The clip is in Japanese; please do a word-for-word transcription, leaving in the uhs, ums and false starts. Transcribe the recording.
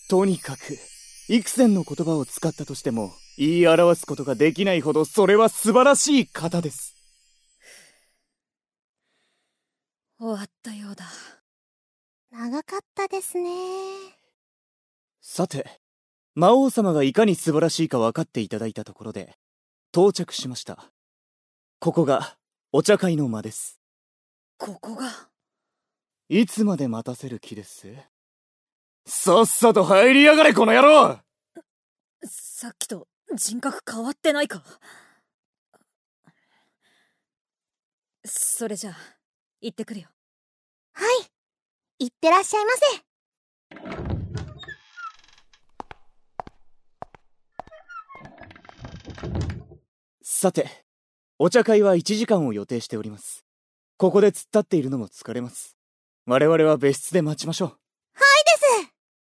とにかく幾千の言葉を使ったとしても言い表すことができないほどそれは素晴らしい方です。 終わったようだ。 長かったですね。 さて、魔王様がいかに素晴らしいか分かっていただいたところで到着しました。ここがお茶会の間です。 ここが。 いつまで待たせる気です？さっさと入りやがれこの野郎！ さっきと人格変わってないか？それじゃあ行ってくるよ。 はい、行ってらっしゃいませ。 さて、お茶会はいちじかんを予定しております。ここで突っ立っているのも疲れます。我々は別室で待ちましょう。